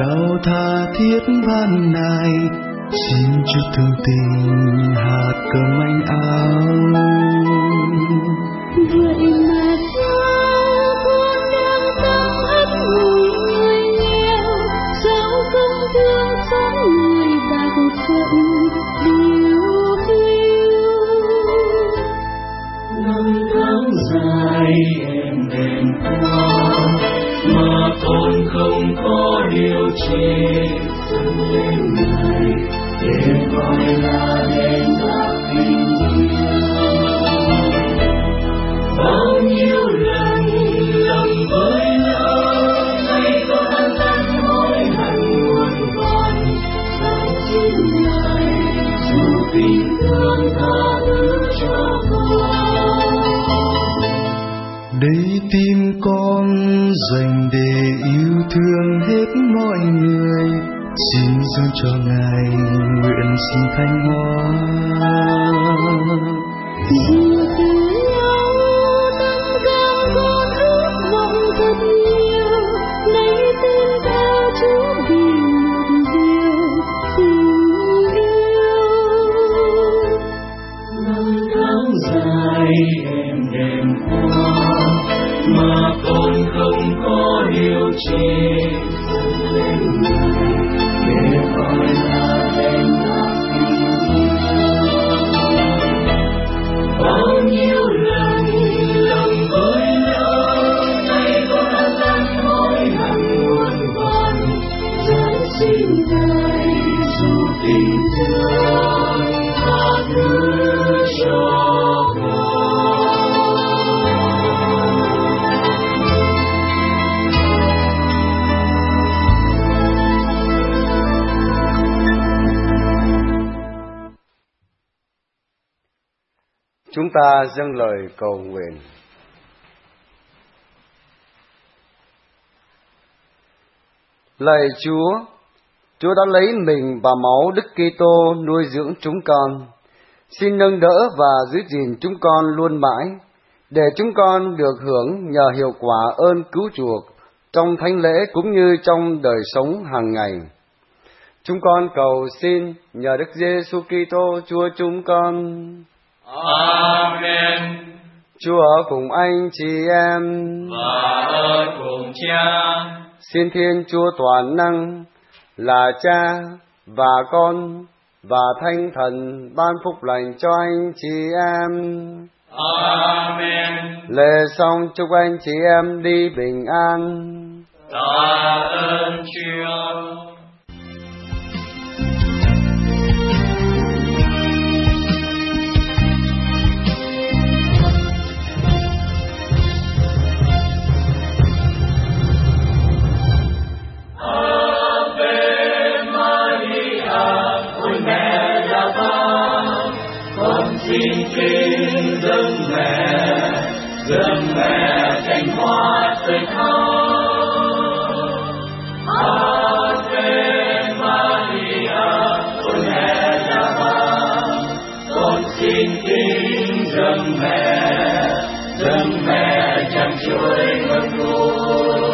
G: cao tha thiết ban nài, xin Chúa thương tình hạt cơm manh áo.
B: Vậy mà sao con đang tâm ấp ủ người nghèo, sao không thương xót người bạc phận điều hiu.
G: Năm tháng dài em đêm qua mà con không có điều chi dâng lên Ngài để gọi là đền đáp tình yêu. Bao nhiêu lần lầm với lỡ, nay con ăn năn hối hận muôn vàn, dâng xin Ngài dù tình thương tha thứ cho con. Đây tim con dành để yêu thương hết mọi người, xin dâng cho Ngài nguyện xin thanh hóa.
B: Dù từ lâu tâm can con ước vọng thật nhiều, nay tin theo Chúa vì một điều tình yêu.
G: Năm tháng dài em đêm qua mà con không có điều chi dâng lên Ngài để gọi là đền đáp tình yêu. Bao nhiêu lần lầm với lỡ, nay con ăn năn hối hận muôn vàn, dâng xin Ngài dù tình thương tha thứ cho con.
C: Chúng ta dâng lời cầu nguyện. Lạy Chúa, Chúa đã lấy mình và máu Đức Kitô nuôi dưỡng chúng con. Xin nâng đỡ và giữ gìn chúng con luôn mãi, để chúng con được hưởng nhờ hiệu quả ơn cứu chuộc trong thánh lễ cũng như trong đời sống hàng ngày. Chúng con cầu xin nhờ Đức Giêsu Kitô Chúa chúng con.
D: Amen.
C: Chúa ở cùng anh chị em
D: và ở cùng Cha.
C: Xin Thiên Chúa toàn năng là Cha và Con và Thánh Thần ban phúc lành cho anh chị em.
D: Amen.
C: Lễ xong chúc anh chị em đi bình an.
D: Tạ ơn Chúa.
G: Xin kính dâng mẹ, dâng mẹ cánh hoa tươi thắm. Ave Maria, ôi mẹ đã ban, con xin kính dâng mẹ, dâng mẹ chăm chuối ngân nuôi.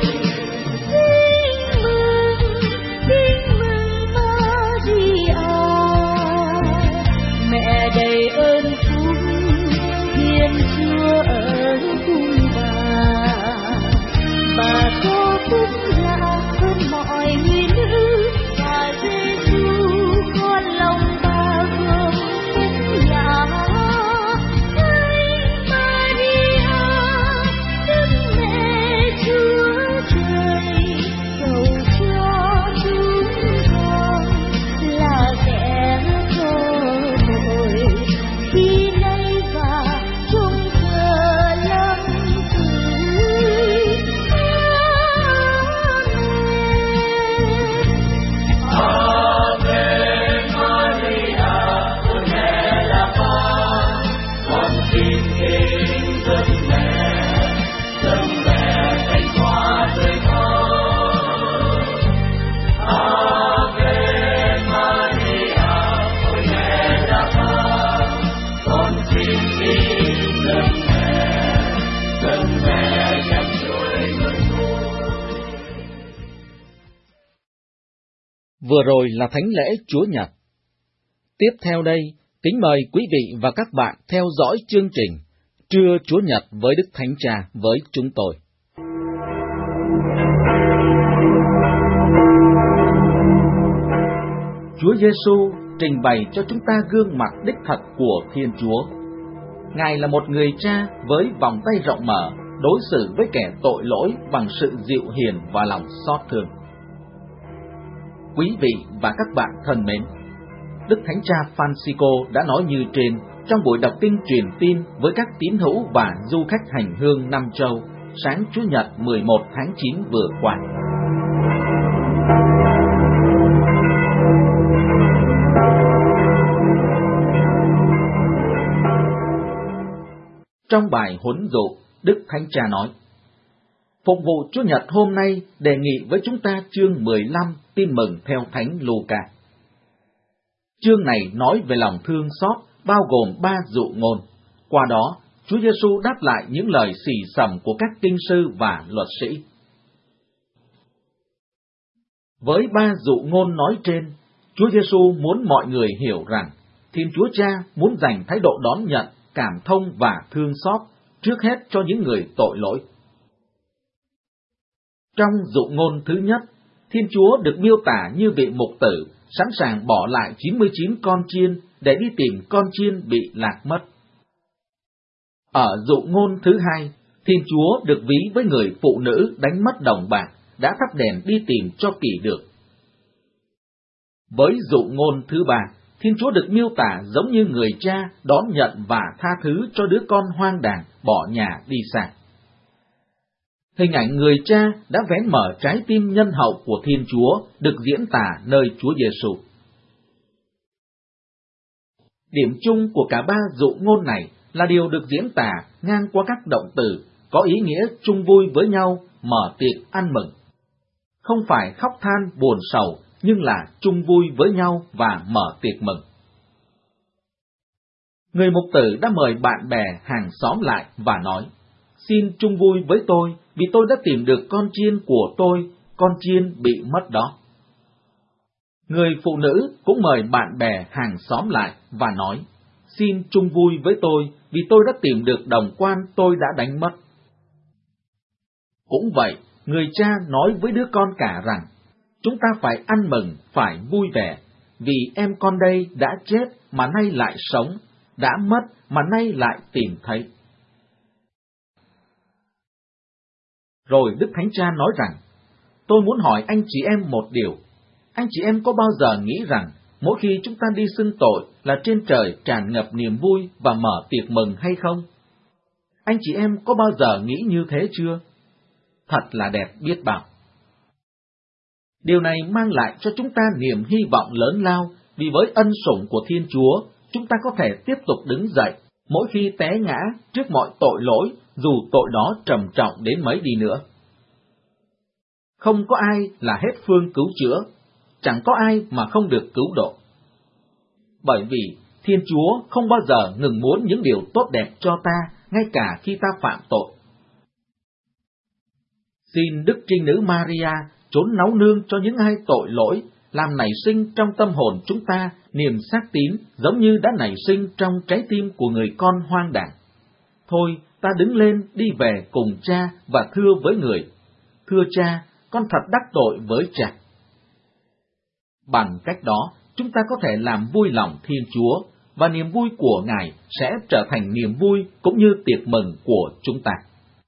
B: Đầy ơn phúc Thiên Chúa ở cùng bà, bà có phúc lạ hơn mọi người nữ, và Giêsu con lòng bà gồm phúc nhà.
A: Vừa rồi là thánh lễ Chúa Nhật. Tiếp theo đây, kính mời quý vị và các bạn theo dõi chương trình Trưa Chúa Nhật với Đức Thánh Cha với chúng tôi. Chúa Giêsu trình bày cho chúng ta gương mặt đích thật của Thiên Chúa. Ngài là một người cha với vòng tay rộng mở, đối xử với kẻ tội lỗi bằng sự dịu hiền và lòng xót thương. Quý vị và các bạn thân mến, Đức Thánh Cha Francisco đã nói như trên trong buổi đọc kinh truyền tin với các tín hữu và du khách hành hương năm châu sáng Chủ nhật mười một tháng chín vừa qua. Trong bài huấn dụ, Đức Thánh Cha nói: Phục vụ Chúa Nhật hôm nay đề nghị với chúng ta chương mười lăm tin mừng theo Thánh Luca. Chương này nói về lòng thương xót, bao gồm ba dụ ngôn. Qua đó, Chúa Giêsu đáp lại những lời xì xầm của các kinh sư và luật sĩ. Với ba dụ ngôn nói trên, Chúa Giêsu muốn mọi người hiểu rằng Thiên Chúa Cha muốn dành thái độ đón nhận, cảm thông và thương xót trước hết cho những người tội lỗi. Trong dụ ngôn thứ nhất, Thiên Chúa được miêu tả như vị mục tử sẵn sàng bỏ lại chín mươi chín con chiên để đi tìm con chiên bị lạc mất. Ở dụ ngôn thứ hai, Thiên Chúa được ví với người phụ nữ đánh mất đồng bạc, đã thắp đèn đi tìm cho kỹ được. Với dụ ngôn thứ ba, Thiên Chúa được miêu tả giống như người cha đón nhận và tha thứ cho đứa con hoang đàng bỏ nhà đi xa. Hình ảnh người cha đã vén mở trái tim nhân hậu của Thiên Chúa được diễn tả nơi Chúa Giêsu. Điểm chung của cả ba dụ ngôn này là điều được diễn tả ngang qua các động từ có ý nghĩa chung vui với nhau, mở tiệc ăn mừng. Không phải khóc than buồn sầu, nhưng là chung vui với nhau và mở tiệc mừng. Người mục tử đã mời bạn bè hàng xóm lại và nói: Xin chung vui với tôi vì tôi đã tìm được con chiên của tôi, con chiên bị mất đó. Người phụ nữ cũng mời bạn bè hàng xóm lại và nói: Xin chung vui với tôi vì tôi đã tìm được đồng quan tôi đã đánh mất. Cũng vậy, người cha nói với đứa con cả rằng: Chúng ta phải ăn mừng, phải vui vẻ, vì em con đây đã chết mà nay lại sống, đã mất mà nay lại tìm thấy. Rồi Đức Thánh Cha nói rằng: Tôi muốn hỏi anh chị em một điều. Anh chị em có bao giờ nghĩ rằng mỗi khi chúng ta đi xưng tội là trên trời tràn ngập niềm vui và mở tiệc mừng hay không? Anh chị em có bao giờ nghĩ như thế chưa? Thật là đẹp biết bao. Điều này mang lại cho chúng ta niềm hy vọng lớn lao, vì với ân sủng của Thiên Chúa, chúng ta có thể tiếp tục đứng dậy mỗi khi té ngã trước mọi tội lỗi, dù tội đó trầm trọng đến mấy đi nữa. Không có ai là hết phương cứu chữa, chẳng có ai mà không được cứu độ. Bởi vì Thiên Chúa không bao giờ ngừng muốn những điều tốt đẹp cho ta, ngay cả khi ta phạm tội. Xin Đức Trinh Nữ Maria trốn náu nương cho những ai tội lỗi, làm nảy sinh trong tâm hồn chúng ta niềm xác tín giống như đã nảy sinh trong trái tim của người con hoang đàng. Thôi, ta đứng lên đi về cùng cha và thưa với người: Thưa cha, con thật đắc tội với cha. Bằng cách đó, chúng ta có thể làm vui lòng Thiên Chúa, và niềm vui của Ngài sẽ trở thành niềm vui cũng như tiệc mừng của chúng ta.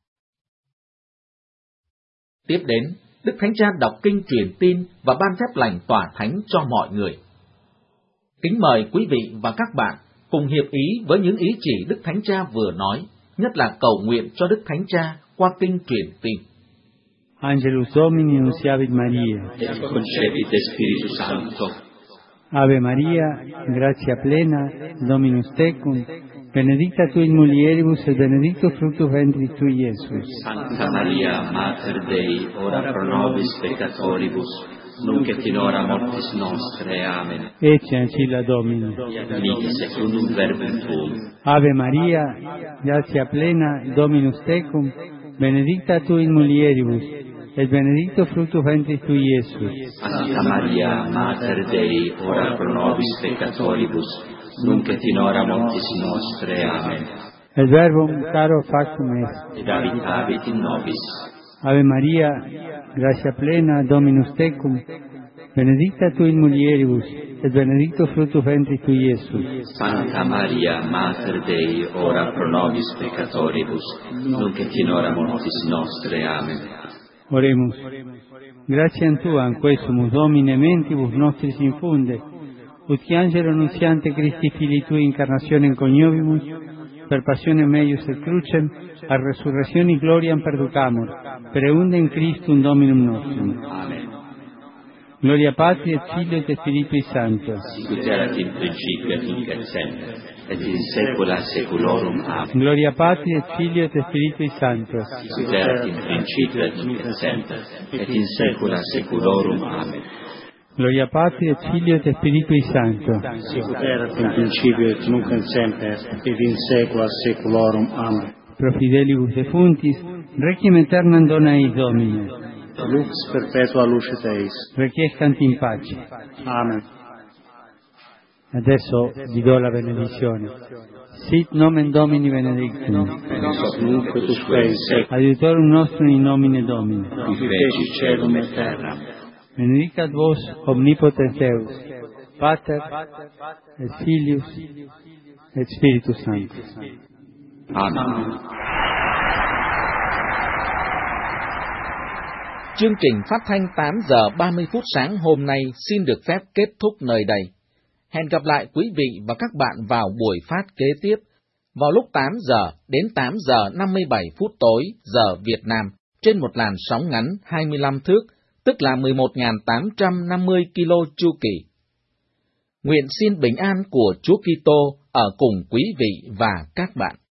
A: Tiếp đến, Đức Thánh Cha đọc kinh truyền tin và ban phép lành tỏa thánh cho mọi người. Kính mời quý vị và các bạn cùng hiệp ý với những ý chỉ Đức Thánh Cha vừa nói, nhất là cầu nguyện cho Đức Thánh Cha qua kinh truyền tin.
H: Angelus Domini nunciavit Maria,
D: et concepit Spiritus Sancto.
H: Ave Maria, gratia plena, Dominus tecum, benedicta tui in mulieribus et benedictus fructus ventris tui, Iesus.
D: Sancta Maria, Mater Dei, ora pro nobis peccatoribus, nunc et in hora mortis nostre. Amen.
H: Ecce ancilla Domini.
D: Venite secundum verbum tuum.
H: Ave Maria, gratia plena, Dominus tecum, benedicta tui in mulieribus, et benedictus fructus ventris tui, Iesus.
I: Santa Maria, Mater Dei, ora pro nobis peccatoribus, nunc et in hora mortis nostre. Amen.
H: Et verbum caro factum est.
I: Et habitavit in nobis.
H: Ave Maria, gratia plena, Dominus tecum, benedicta tu in mulieribus, et benedictus fructus ventris tui, Iesus.
I: Santa Maria, Mater Dei, ora pro nobis peccatoribus, nunc et in hora mortis nostre. Amen.
H: Oremus. Gratiam Tuam, quae sumus Domine mentibus nostris infunde, ut qui angelo nuntiante Christi Filii Tui incarnationem coniovimus, per passionem meius et crucem, a resurrectione gloriam perducamur, per eundem Christum Dominum nostrum.
I: Amen.
H: Gloria Patri et Filio et Spiritui Sancto.
I: Sicut erat in principio et nunc et semper, et in saecula saeculorum. Amen.
H: Gloria Patri et Filio et Spiritui Sancto.
I: Sicut erat in principio et nunc et semper, et in saecula saeculorum. Amen.
H: Gloria Patri et Filio et Spiritui Sancto.
J: Sicut erat in principio et nunc et semper, et in saecula saeculorum. Amen.
H: Pro fidelibus defuntis, requiem aeternam dona eis Domine.
J: Lux perpetua lucet eis.
H: Requiescant in pace.
J: Amen.
H: Adesso vi do la benedizione. Sit nomen Domini benedictum.
J: Nunc et usque in saecula.
H: Adiutorum nostrum in nomine Domini.
J: Qui feci caelum et terram.
H: Benedicat vos omnipotens Deus, Pater et Filius et Spiritus Sanctus.
I: Amen.
A: Chương trình phát thanh tám giờ ba mươi phút sáng hôm nay xin được phép kết thúc nơi đây. Hẹn gặp lại quý vị và các bạn vào buổi phát kế tiếp, vào lúc tám giờ đến tám giờ năm mươi bảy phút tối giờ Việt Nam, trên một làn sóng ngắn hai mươi lăm thước, tức là mười một nghìn tám trăm năm mươi ki lô chu kỳ. Nguyện xin bình an của Chúa Kitô ở cùng quý vị và các bạn.